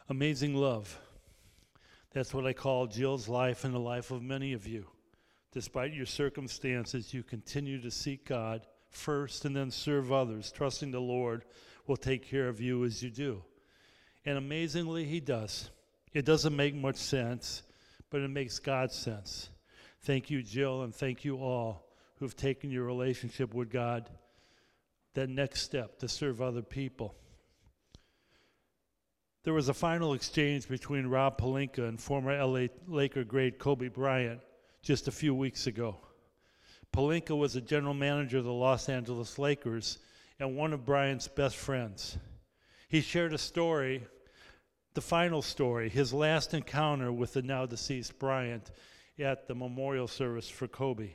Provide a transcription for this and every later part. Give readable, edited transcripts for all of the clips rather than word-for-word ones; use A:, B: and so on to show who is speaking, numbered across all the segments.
A: Amazing love. That's what I call Jill's life and the life of many of you. Despite your circumstances, you continue to seek God first and then serve others, trusting the Lord will take care of you as you do. And amazingly, He does. It doesn't make much sense, but it makes God's sense. Thank you, Jill, and thank you all who've taken your relationship with God that next step to serve other people. There was a final exchange between Rob Pelinka and former LA Laker great Kobe Bryant just a few weeks ago. Pelinka was the general manager of the Los Angeles Lakers and one of Bryant's best friends. He shared a story, the final story, his last encounter with the now deceased Bryant at the memorial service for Kobe.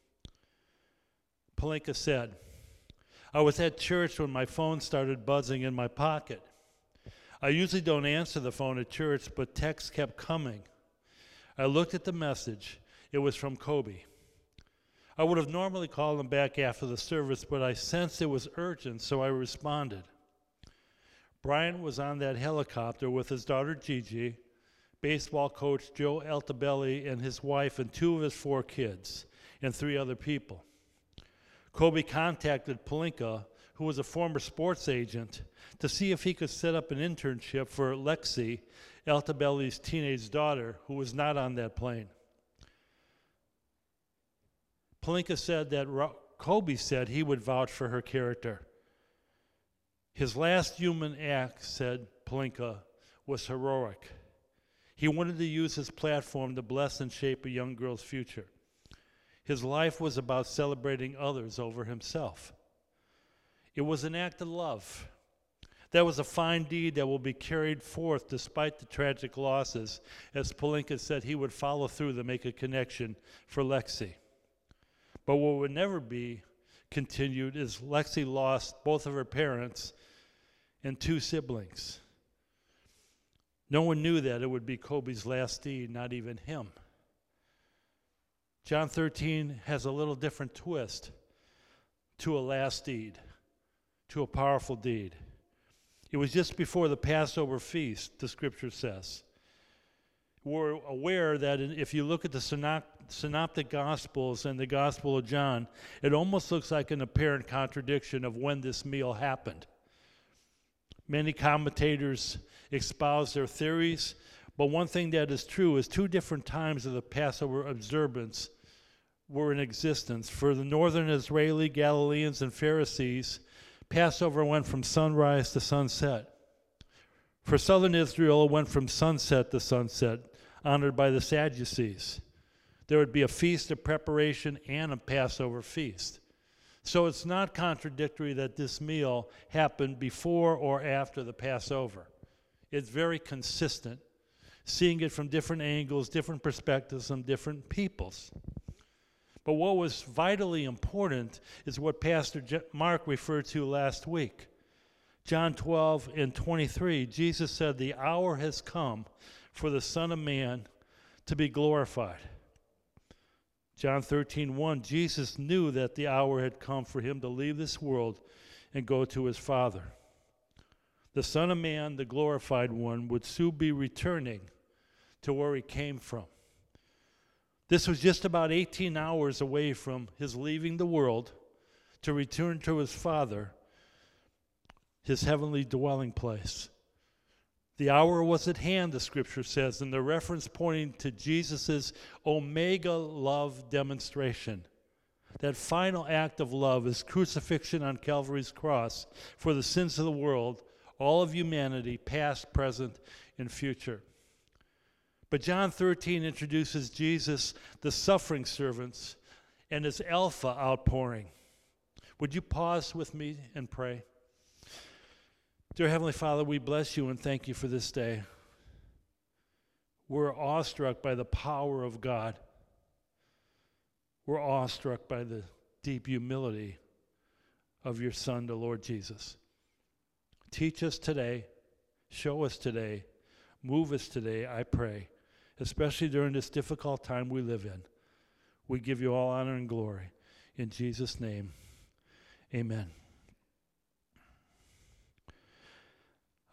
A: Pelinka said, "I was at church when my phone started buzzing in my pocket. I usually don't answer the phone at church, but texts kept coming. I looked at the message. It was from Kobe. I would have normally called him back after the service, but I sensed it was urgent, so I responded. Bryant was on that helicopter with his daughter Gigi, baseball coach Joe Altobelli, and his wife and 2 of his 4 kids, and 3 other people. Kobe contacted Pelinka, who was a former sports agent, to see if he could set up an internship for Lexi, Altobelli's teenage daughter, who was not on that plane. Pelinka said that Kobe said he would vouch for her character. His last human act, said Pelinka, was heroic. He wanted to use his platform to bless and shape a young girl's future. His life was about celebrating others over himself. It was an act of love. That was a fine deed that will be carried forth despite the tragic losses, as Pelinka said he would follow through to make a connection for Lexi. But what would never be continued is Lexi lost both of her parents and 2 siblings. No one knew that it would be Kobe's last deed, not even him. John 13 has a little different twist to a last deed, to a powerful deed. It was just before the Passover feast, the scripture says. We're aware that if you look at the synoptic Gospels and the Gospel of John, it almost looks like an apparent contradiction of when this meal happened. Many commentators espouse their theories, but one thing that is true is 2 different times of the Passover observance were in existence. For the northern Israeli, Galileans, and Pharisees, Passover went from sunrise to sunset. For southern Israel, it went from sunset to sunset, honored by the Sadducees. There would be a feast of preparation and a Passover feast. So it's not contradictory that this meal happened before or after the Passover. It's very consistent, seeing it from different angles, different perspectives, from different peoples. But what was vitally important is what Pastor Mark referred to last week. John 12 and 23, Jesus said, "The hour has come for the Son of Man to be glorified." John 13:1, Jesus knew that the hour had come for him to leave this world and go to his Father. The Son of Man, the glorified one, would soon be returning to where he came from. This was just about 18 hours away from his leaving the world to return to his Father, his heavenly dwelling place. The hour was at hand, the scripture says, and the reference pointing to Jesus' omega love demonstration. That final act of love is crucifixion on Calvary's cross for the sins of the world, all of humanity, past, present, and future. But John 13 introduces Jesus, the suffering servants, and his Alpha outpouring. Would you pause with me and pray? Dear Heavenly Father, we bless you and thank you for this day. We're awestruck by the power of God. We're awestruck by the deep humility of your Son, the Lord Jesus. Teach us today, show us today, move us today, I pray, especially during this difficult time we live in. We give you all honor and glory. In Jesus' name, amen.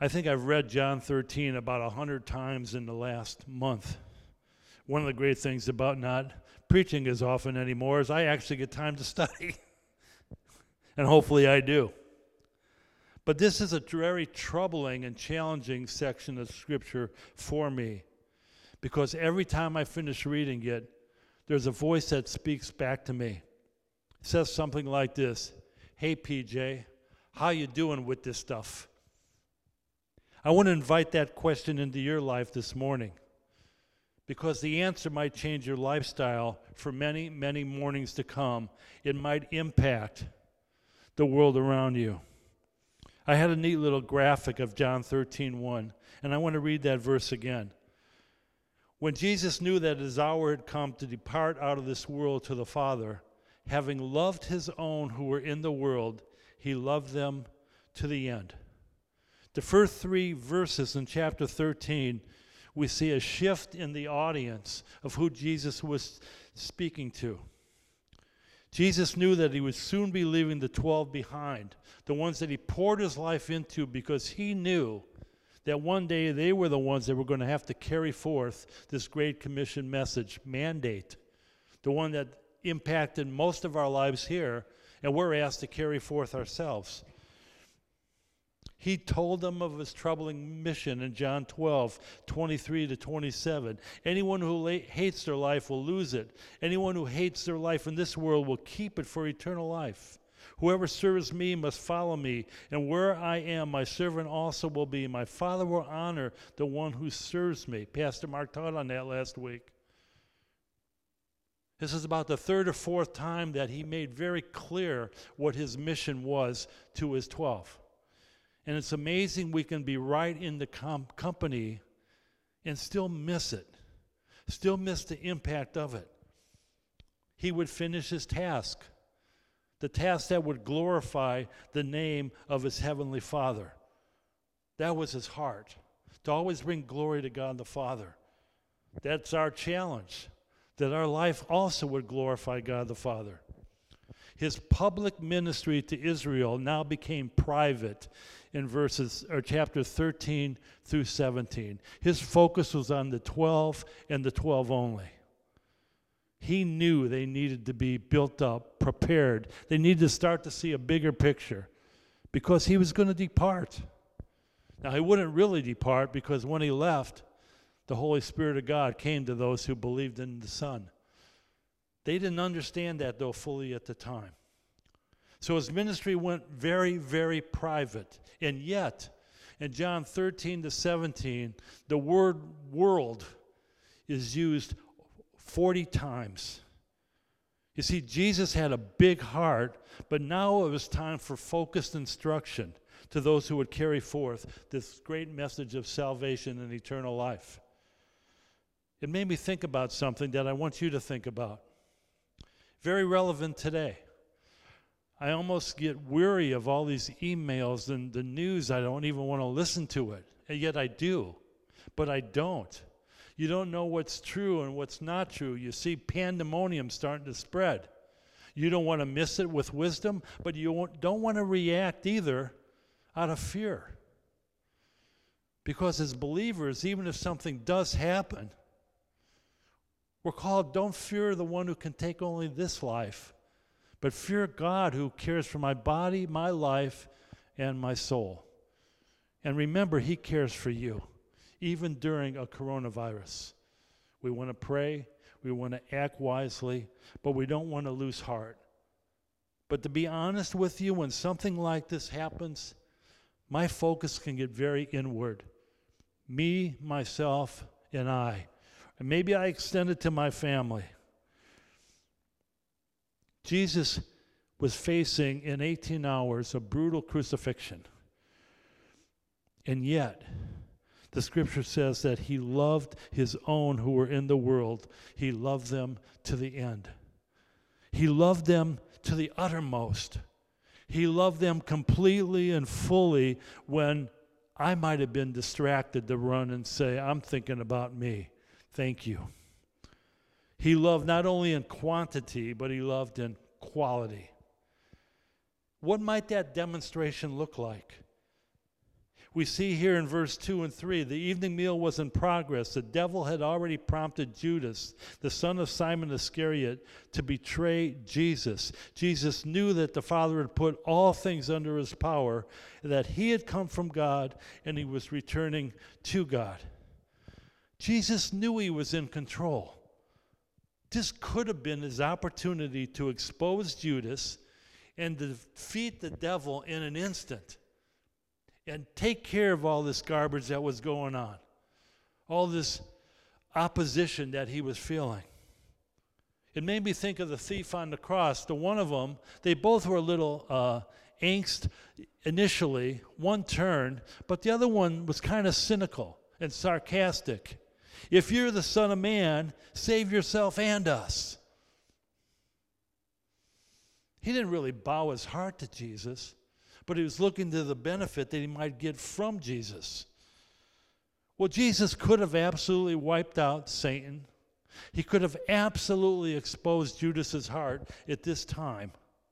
A: I think I've read John 13 about 100 times in the last month. One of the great things about not preaching as often anymore is I actually get time to study. And hopefully I do. But this is a very troubling and challenging section of Scripture for me, because every time I finish reading it, there's a voice that speaks back to me. It says something like this: "Hey, PJ, how you doing with this stuff?" I want to invite that question into your life this morning, because the answer might change your lifestyle for many, many mornings to come. It might impact the world around you. I had a neat little graphic of John 13:1, and I want to read that verse again. When Jesus knew that his hour had come to depart out of this world to the Father, having loved his own who were in the world, he loved them to the end. The first 3 verses in chapter 13, we see a shift in the audience of who Jesus was speaking to. Jesus knew that he would soon be leaving the 12 behind, the ones that he poured his life into, because he knew that one day they were the ones that were going to have to carry forth this Great Commission message, mandate, the one that impacted most of our lives here, and we're asked to carry forth ourselves. He told them of his troubling mission in John 12:23-27. Anyone who hates their life will lose it. Anyone who hates their life in this world will keep it for eternal life. Whoever serves me must follow me, and where I am, my servant also will be. My Father will honor the one who serves me. Pastor Mark taught on that last week. This is about the 3rd or 4th time that he made very clear what his mission was to his 12. And it's amazing we can be right in the company and still miss it, still miss the impact of it. He would finish his task, the task that would glorify the name of his heavenly Father. That was his heart, to always bring glory to God the Father. That's our challenge, that our life also would glorify God the Father. His public ministry to Israel now became private in chapter 13 through 17. His focus was on the 12 and the 12 only. He knew they needed to be built up, prepared. They needed to start to see a bigger picture, because he was going to depart. Now, he wouldn't really depart, because when he left, the Holy Spirit of God came to those who believed in the Son. They didn't understand that, though, fully at the time. So his ministry went very, very private. And yet, in John 13-17, the word world is used 40 times. You see, Jesus had a big heart, but now it was time for focused instruction to those who would carry forth this great message of salvation and eternal life. It made me think about something that I want you to think about. Very relevant today. I almost get weary of all these emails and the news. I don't even want to listen to it. And yet I do. But I don't. You don't know what's true and what's not true. You see pandemonium starting to spread. You don't want to miss it with wisdom, but you don't want to react either out of fear. Because as believers, even if something does happen, we're called, don't fear the one who can take only this life, but fear God who cares for my body, my life, and my soul. And remember, he cares for you, even during a coronavirus. We want to pray, we want to act wisely, but we don't want to lose heart. But to be honest with you, when something like this happens, my focus can get very inward. Me, myself, and I. And maybe I extend it to my family. Jesus was facing in 18 hours a brutal crucifixion. And yet, the scripture says that he loved his own who were in the world. He loved them to the end. He loved them to the uttermost. He loved them completely and fully when I might have been distracted to run and say, I'm thinking about me. Thank you. He loved not only in quantity, but he loved in quality. What might that demonstration look like? We see here in verse 2 and 3, the evening meal was in progress. The devil had already prompted Judas, the son of Simon Iscariot, to betray Jesus. Jesus knew that the Father had put all things under his power, that he had come from God and he was returning to God. Jesus knew he was in control. This could have been his opportunity to expose Judas and defeat the devil in an instant and take care of all this garbage that was going on, all this opposition that he was feeling. It made me think of the thief on the cross. The one of them, they both were a little angst initially, one turned, but the other one was kind of cynical and sarcastic. If you're the Son of Man, save yourself and us. He didn't really bow his heart to Jesus, but he was looking to the benefit that he might get from Jesus. Well, Jesus could have absolutely wiped out Satan. He could have absolutely exposed Judas's heart at this time,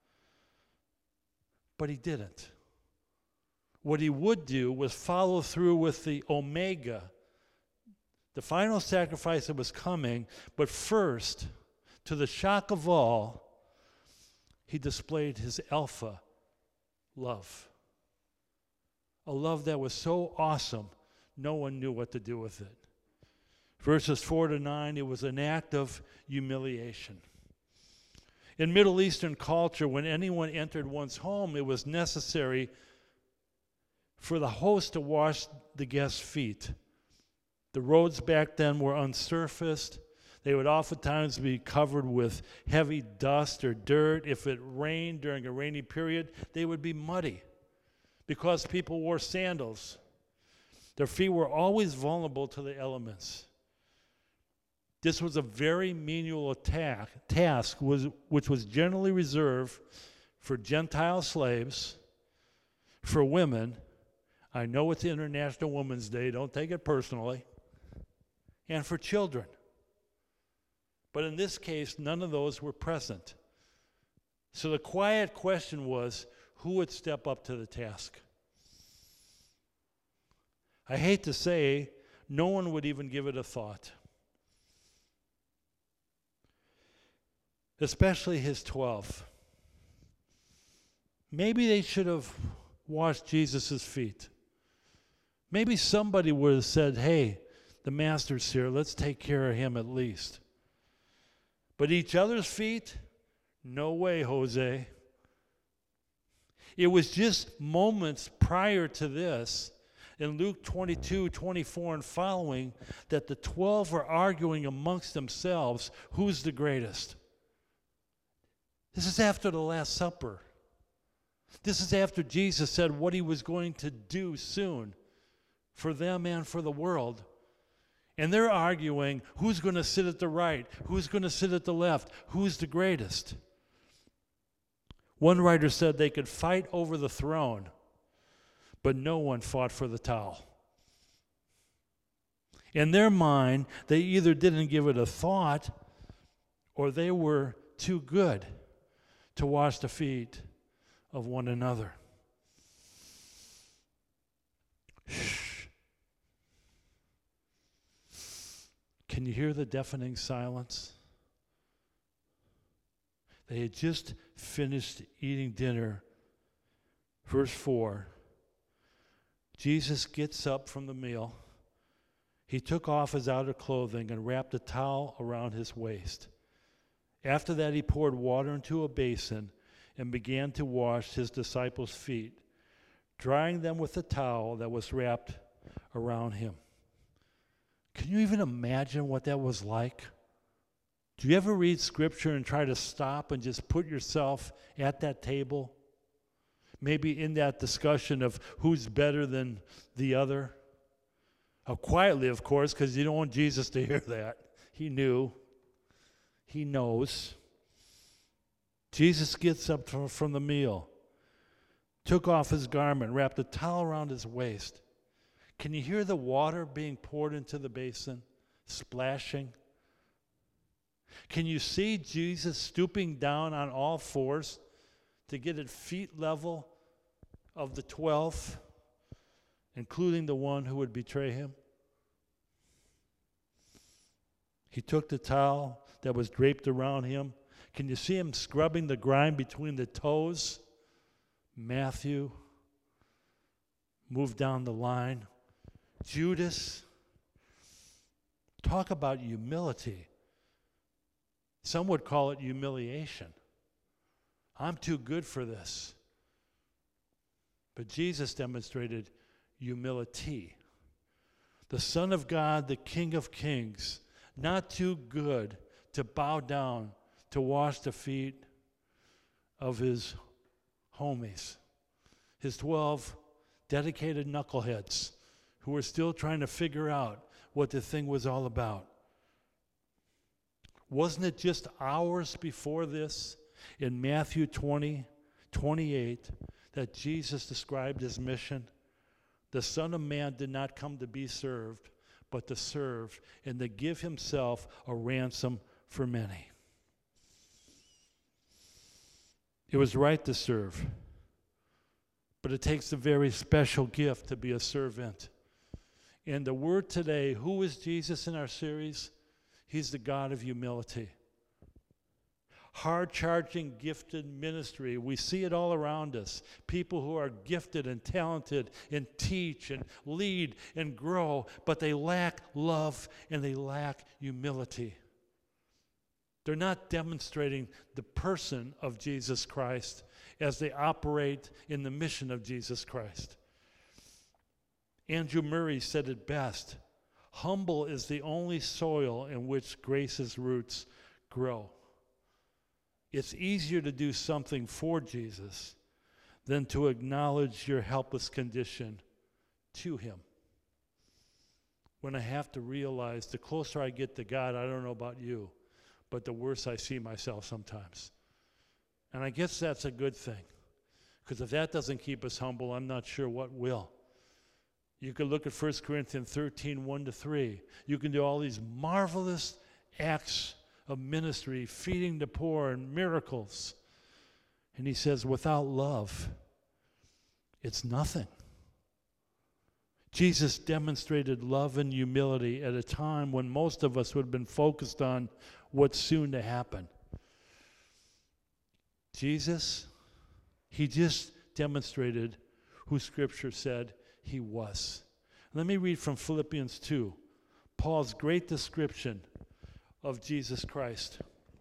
A: but he didn't. What he would do was follow through with the Omega, the final sacrifice that was coming, but first, to the shock of all, he displayed his Alpha love. A love that was so awesome, no one knew what to do with it. Verses 4 to 9, it was an act of humiliation. In Middle Eastern culture, when anyone entered one's home, it was necessary for the host to wash the guest's feet. The roads back then were unsurfaced. They would oftentimes be covered with heavy dust or dirt. If it rained during a rainy period, they would be muddy because people wore sandals. Their feet were always vulnerable to the elements. This was a very menial task, which was generally reserved for Gentile slaves, for women. I know it's International Women's Day, don't take it personally, and for children. But in this case, none of those were present. So the quiet question was, who would step up to the task? I hate to say, no one would even give it a thought. Especially his 12. Maybe they should have washed Jesus' feet. Maybe somebody would have said, hey, the master's here, let's take care of him at least. But each other's feet? No way, Jose. It was just moments prior to this, in Luke 22, 24 and following, that the 12 were arguing amongst themselves, who's the greatest? This is after the Last Supper. This is after Jesus said what he was going to do soon for them and for the world. And they're arguing who's going to sit at the right, who's going to sit at the left, who's the greatest. One writer said they could fight over the throne, but no one fought for the towel. In their mind, they either didn't give it a thought or they were too good to wash the feet of one another. Shh. Can you hear the deafening silence? They had just finished eating dinner. Verse 4, Jesus gets up from the meal. He took off his outer clothing and wrapped a towel around his waist. After that, he poured water into a basin and began to wash his disciples' feet, drying them with the towel that was wrapped around him. Can you even imagine what that was like? Do you ever read Scripture and try to stop and just put yourself at that table? Maybe in that discussion of who's better than the other? Quietly, of course, because you don't want Jesus to hear that. He knew. He knows. Jesus gets up from the meal, took off his garment, wrapped a towel around his waist. Can you hear the water being poured into the basin, splashing? Can you see Jesus stooping down on all fours to get at feet level of the 12? including the one who would betray him. He took the towel that was draped around him. Can you see him scrubbing the grime between the toes? Matthew moved down the line. Judas, talk about humility. Some would call it humiliation. I'm too good for this. But Jesus demonstrated humility. The Son of God, the King of Kings, not too good to bow down to wash the feet of his homies, his 12 dedicated knuckleheads who were still trying to figure out what the thing was all about. Wasn't it just hours before this, in Matthew 20:28, that Jesus described his mission? The Son of Man did not come to be served, but to serve and to give himself a ransom for many. It was right to serve, but it takes a very special gift to be a servant. And the word today, who is Jesus in our series? He's the God of humility. Hard-charging, gifted ministry. We see it all around us. People who are gifted and talented and teach and lead and grow, but they lack love and they lack humility. They're not demonstrating the person of Jesus Christ as they operate in the mission of Jesus Christ. Andrew Murray said it best: humble is the only soil in which grace's roots grow. It's easier to do something for Jesus than to acknowledge your helpless condition to him. When I have to realize, the closer I get to God, I don't know about you, but the worse I see myself sometimes. And I guess that's a good thing, because if that doesn't keep us humble, I'm not sure what will. You can look at 1 Corinthians 13, 1-3. You can do all these marvelous acts of ministry, feeding the poor and miracles. And he says, without love, it's nothing. Jesus demonstrated love and humility at a time when most of us would have been focused on what's soon to happen. Jesus, he just demonstrated who Scripture said he was. Let me read from Philippians 2, Paul's great description of Jesus Christ.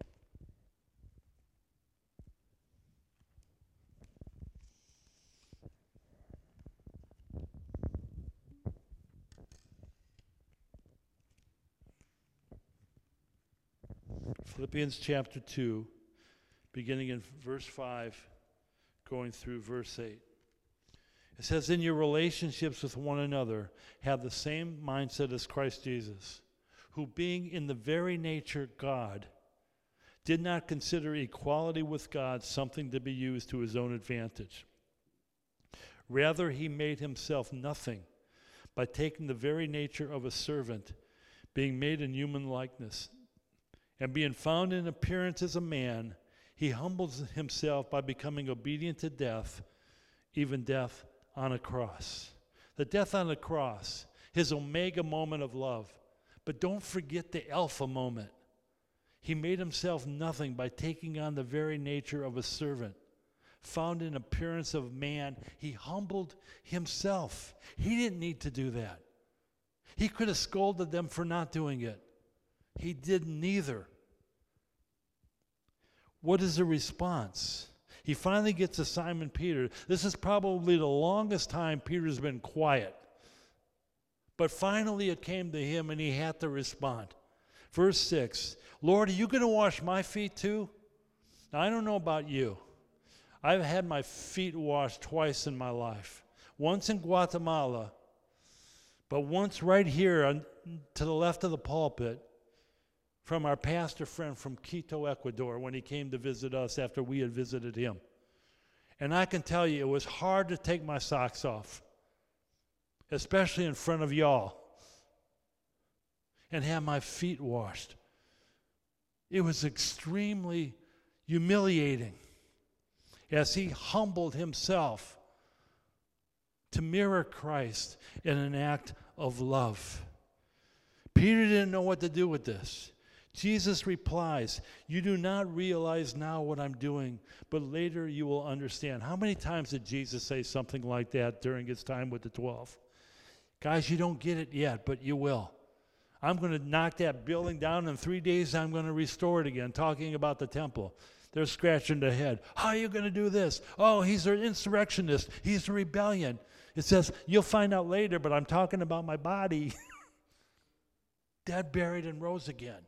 A: Philippians chapter 2, beginning in verse 5, going through verse 8. It says, in your relationships with one another, have the same mindset as Christ Jesus, who being in the very nature God, did not consider equality with God something to be used to his own advantage. Rather, he made himself nothing by taking the very nature of a servant, being made in human likeness. And being found in appearance as a man, he humbles himself by becoming obedient to death, even death on a cross. The death on the cross, his omega moment of love. But don't forget the alpha moment. He made himself nothing by taking on the very nature of a servant. Found in appearance of man, he humbled himself. He didn't need to do that. He could have scolded them for not doing it. He did neither. What is the response? He finally gets to Simon Peter. This is probably the longest time Peter's been quiet. But finally it came to him and he had to respond. Verse 6, Lord, are you going to wash my feet too? Now, I don't know about you. I've had my feet washed twice in my life. Once in Guatemala, but once right here to the left of the pulpit from our pastor friend from Quito, Ecuador, when he came to visit us after we had visited him. And I can tell you, it was hard to take my socks off, especially in front of y'all, and have my feet washed. It was extremely humiliating as he humbled himself to mirror Christ in an act of love. Peter didn't know what to do with this. Jesus replies, "You do not realize now what I'm doing, but later you will understand." How many times did Jesus say something like that during his time with the 12? Guys, you don't get it yet, but you will. I'm going to knock that building down. In 3 days, I'm going to restore it again, talking about the temple. They're scratching their head. How are you going to do this? Oh, he's an insurrectionist. He's a rebellion. It says, you'll find out later, but I'm talking about my body. Dead, buried, and rose again.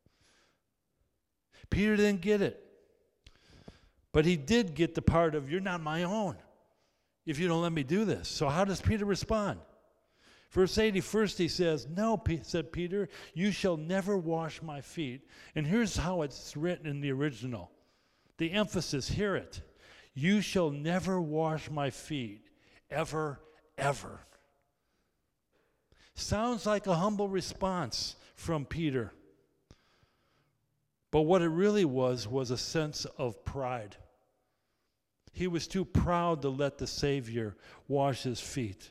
A: Peter didn't get it. But he did get the part of, you're not my own if you don't let me do this. So how does Peter respond? Verse 80, first he says, "No," said Peter, "you shall never wash my feet." And here's how it's written in the original. The emphasis, hear it. "You shall never wash my feet, ever, ever." Sounds like a humble response from Peter. But what it really was a sense of pride. He was too proud to let the Savior wash his feet.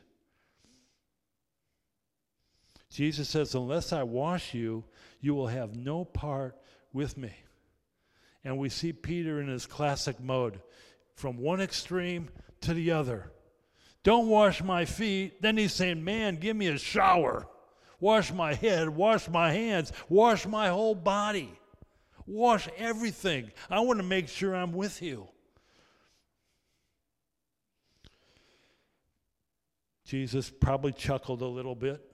A: Jesus says, "Unless I wash you, you will have no part with me." And we see Peter in his classic mode, from one extreme to the other. Don't wash my feet. Then he's saying, man, give me a shower. Wash my head, wash my hands, wash my whole body. Wash everything. I want to make sure I'm with you. Jesus probably chuckled a little bit.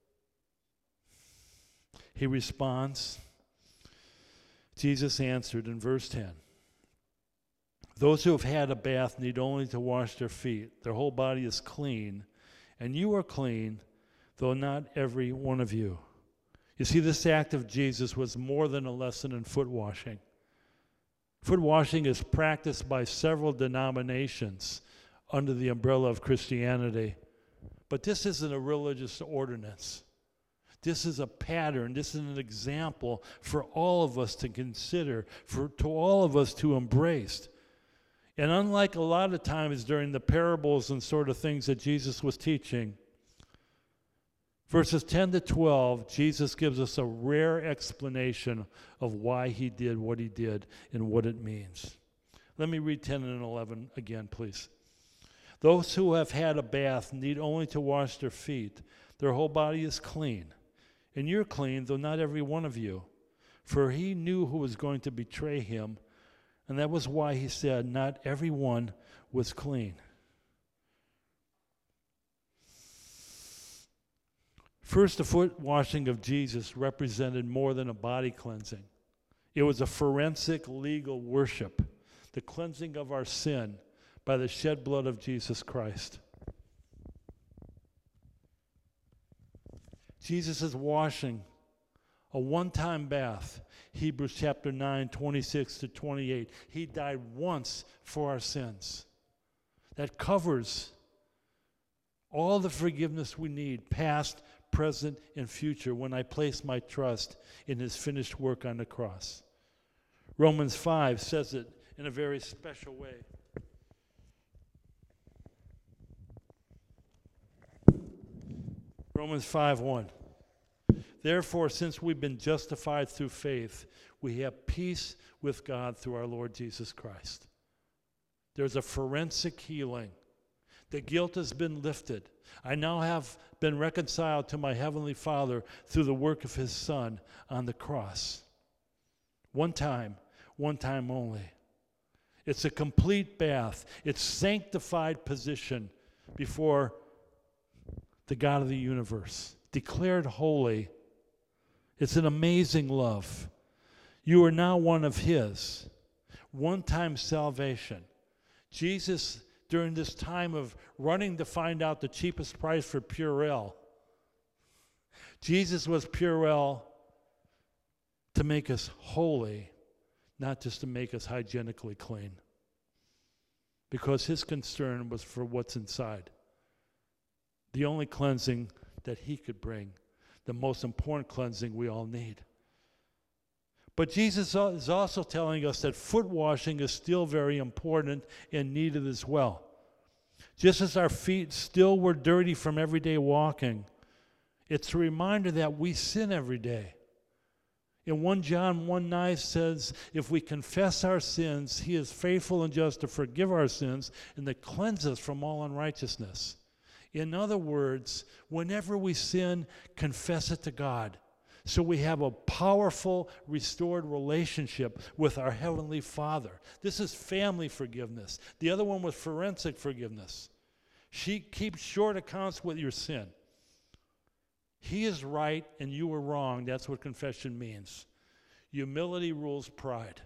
A: He responds. Jesus answered in verse 10, "Those who have had a bath need only to wash their feet. Their whole body is clean, and you are clean, though not every one of you." You see, this act of Jesus was more than a lesson in foot washing. Foot washing is practiced by several denominations under the umbrella of Christianity. But this isn't a religious ordinance. This is a pattern. This is an example for all of us to consider, to all of us to embrace. And unlike a lot of times during the parables and sort of things that Jesus was teaching, verses 10 to 12, Jesus gives us a rare explanation of why he did what he did and what it means. Let me read 10 and 11 again, please. "Those who have had a bath need only to wash their feet. Their whole body is clean. And you're clean, though not every one of you. For he knew who was going to betray him, and that was why he said not everyone was clean." First, the foot washing of Jesus represented more than a body cleansing. It was a forensic legal worship, the cleansing of our sin by the shed blood of Jesus Christ. Jesus' washing, a one-time bath, Hebrews chapter 9, 26 to 28. He died once for our sins. That covers all the forgiveness we need, past, present, and future, when I place my trust in his finished work on the cross. Romans 5 says it in a very special way. Romans 5:1. "Therefore, since we've been justified through faith, we have peace with God through our Lord Jesus Christ." There's a forensic healing. The guilt has been lifted. I now have been reconciled to my heavenly Father through the work of his Son on the cross. One time only. It's a complete bath. It's sanctified position before the God of the universe, declared holy. It's an amazing love. You are now one of his. One-time salvation. Jesus, during this time of running to find out the cheapest price for Purell, Jesus was Purell to make us holy, not just to make us hygienically clean. Because his concern was for what's inside. The only cleansing that he could bring, the most important cleansing we all need. But Jesus is also telling us that foot washing is still very important and needed as well. Just as our feet still were dirty from everyday walking, it's a reminder that we sin every day. In 1 John 1:9 says, if we confess our sins, he is faithful and just to forgive our sins and to cleanse us from all unrighteousness. In other words, whenever we sin, confess it to God. So we have a powerful, restored relationship with our Heavenly Father. This is family forgiveness. The other one was forensic forgiveness. She keeps short accounts with your sin. He is right and you are wrong. That's what confession means. Humility rules pride.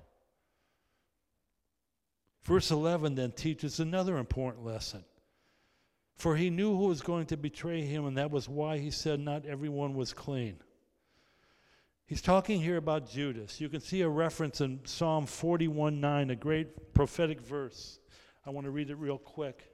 A: Verse 11 then teaches another important lesson. For he knew who was going to betray him, and that was why he said not everyone was clean. He's talking here about Judas. You can see a reference in Psalm 41:9, a great prophetic verse. I want to read it real quick.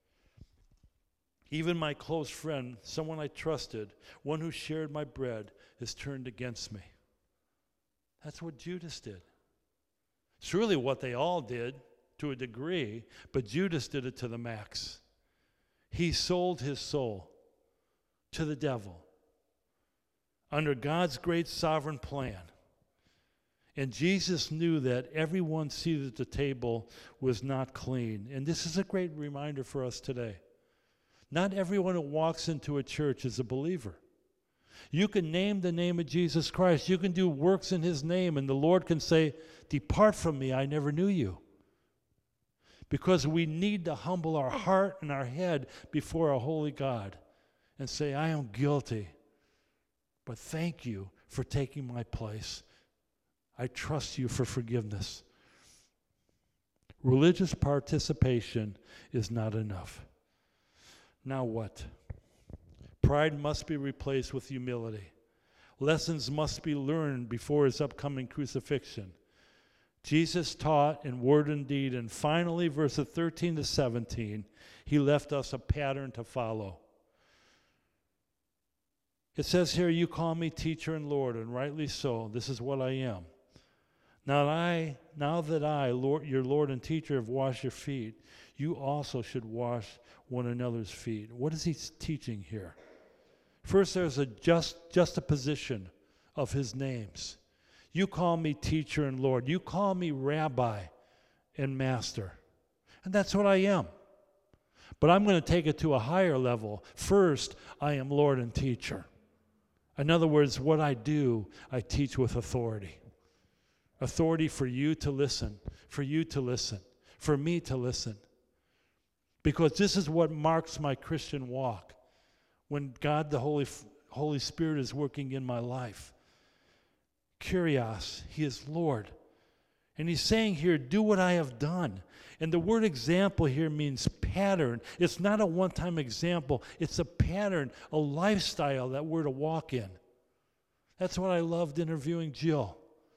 A: Even my close friend, someone I trusted, one who shared my bread, is turned against me. That's what Judas did. It's really what they all did to a degree, but Judas did it to the max. He sold his soul to the devil under God's great sovereign plan. And Jesus knew that everyone seated at the table was not clean. And this is a great reminder for us today. Not everyone who walks into a church is a believer. You can name the name of Jesus Christ. You can do works in his name, and the Lord can say, depart from me, I never knew you. Because we need to humble our heart and our head before a holy God and say, I am guilty, but thank you for taking my place. I trust you for forgiveness. Religious participation is not enough. Now what? Pride must be replaced with humility. Lessons must be learned before his upcoming crucifixion. Jesus taught in word and deed, and finally, verses 13 to 17, he left us a pattern to follow. It says here, you call me teacher and Lord, and rightly so. This is what I am. Now that I, Lord, your Lord and teacher, have washed your feet, you also should wash one another's feet. What is he teaching here? First, there's a juxtaposition of his names. You call me teacher and Lord. You call me rabbi and master. And that's what I am. But I'm going to take it to a higher level. First, I am Lord and teacher. In other words, what I do, I teach with authority. Authority for you to listen, for you to listen, for me to listen. Because this is what marks my Christian walk. When God, the Holy Spirit, is working in my life. Kyrios, he is Lord. And he's saying here, do what I have done. And the word example here means pattern. It's not a one-time example. It's a pattern, a lifestyle that we're to walk in. That's what I loved interviewing Jill.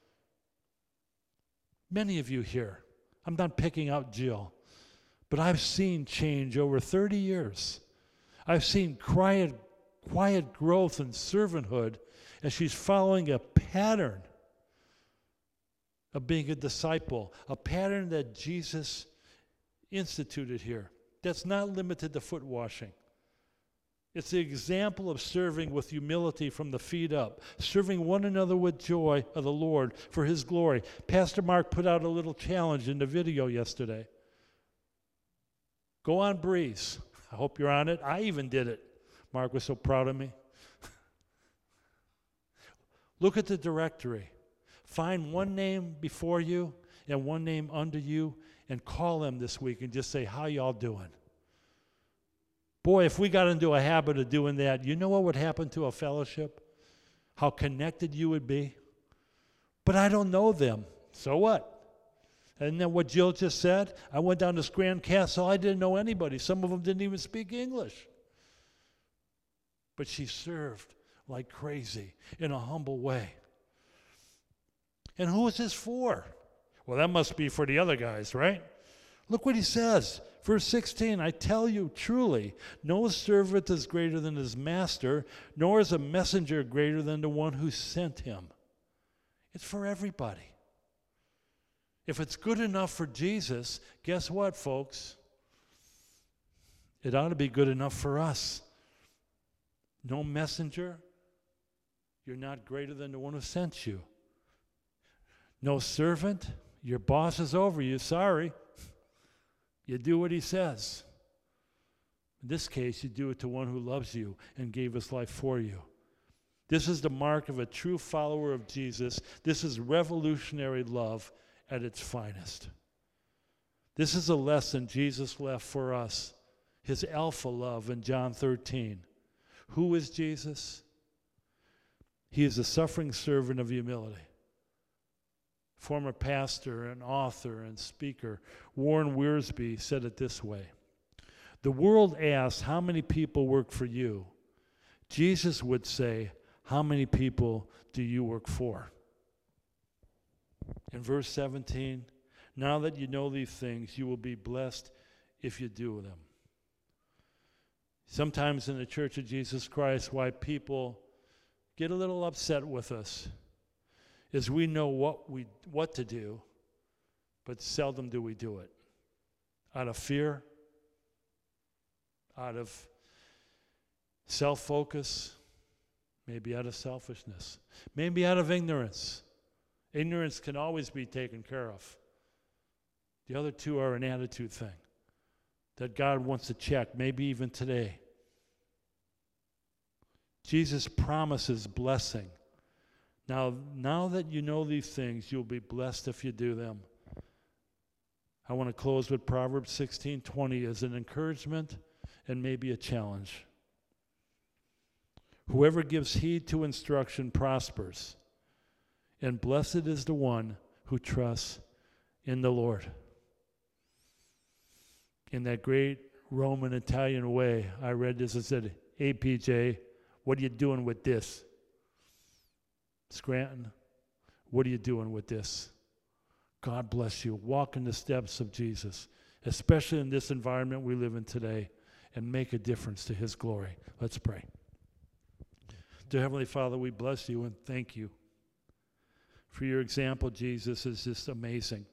A: Many of you here, I'm not picking out Jill, but I've seen change over 30 years. I've seen quiet growth and servanthood as she's following a pattern of being a disciple, a pattern that Jesus instituted here. That's not limited to foot washing. It's the example of serving with humility from the feet up, serving one another with joy of the Lord for his glory. Pastor Mark put out a little challenge in the video yesterday. Go on Breeze. I hope you're on it. I even did it. Mark was so proud of me. Look at the directory. Find one name before you and one name under you and call them this week and just say, how y'all doing? Boy, if we got into a habit of doing that, you know what would happen to a fellowship? How connected you would be? But I don't know them. So what? And then what Jill just said, I went down to Grand Castle, I didn't know anybody. Some of them didn't even speak English. But she served like crazy in a humble way. And who is this for? Well, that must be for the other guys, right? Look what he says. Verse 16, I tell you truly, no servant is greater than his master, nor is a messenger greater than the one who sent him. It's for everybody. If it's good enough for Jesus, guess what, folks? It ought to be good enough for us. No messenger, you're not greater than the one who sent you. No servant, your boss is over you, sorry. You do what he says. In this case, you do it to one who loves you and gave his life for you. This is the mark of a true follower of Jesus. This is revolutionary love at its finest. This is a lesson Jesus left for us, his alpha love in John 13. Who is Jesus? He is a suffering servant of humility. Former pastor and author and speaker Warren Wiersbe said it this way: the world asks, how many people work for you? Jesus would say, how many people do you work for? In verse 17, now that you know these things, you will be blessed if you do them. Sometimes in the Church of Jesus Christ, why people get a little upset with us is we know what to do, but seldom do we do it. Out of fear, out of self-focus, maybe out of selfishness, maybe out of ignorance. Ignorance can always be taken care of. The other two are an attitude thing that God wants to check, maybe even today. Jesus promises blessing. Now that you know these things, you'll be blessed if you do them. I want to close with Proverbs 16:20 as an encouragement and maybe a challenge. Whoever gives heed to instruction prospers, and blessed is the one who trusts in the Lord. In that great Roman Italian way, I read this and said, hey, PJ, what are you doing with this? Scranton, what are you doing with this? God bless you. Walk in the steps of Jesus, especially in this environment we live in today, and make a difference to his glory. Let's pray. Dear Heavenly Father, we bless you and thank you for your example. Jesus is just amazing.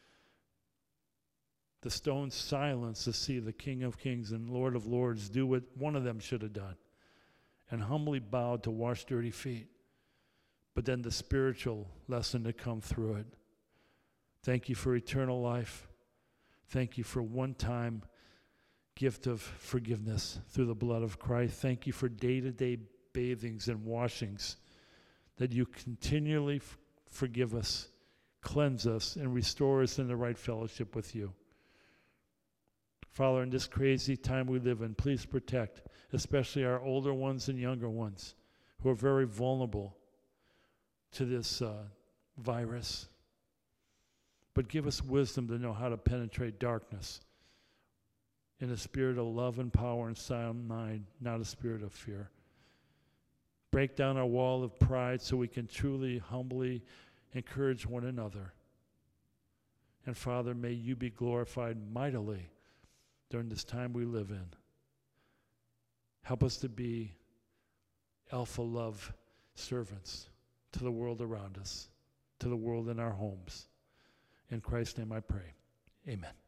A: The stones silence to see the King of Kings and Lord of Lords do what one of them should have done, and humbly bowed to wash dirty feet. But then the spiritual lesson to come through it. Thank you for eternal life. Thank you for one-time gift of forgiveness through the blood of Christ. Thank you for day-to-day bathings and washings, that you continually forgive us, cleanse us, and restore us in the right fellowship with you. Father, in this crazy time we live in, please protect, especially our older ones and younger ones who are very vulnerable to this virus. But give us wisdom to know how to penetrate darkness in a spirit of love and power and sound mind, not a spirit of fear. Break down our wall of pride so we can truly, humbly encourage one another. And Father, may you be glorified mightily during this time we live in. Help us to be alpha love servants to the world around us, to the world in our homes. In Christ's name I pray. Amen.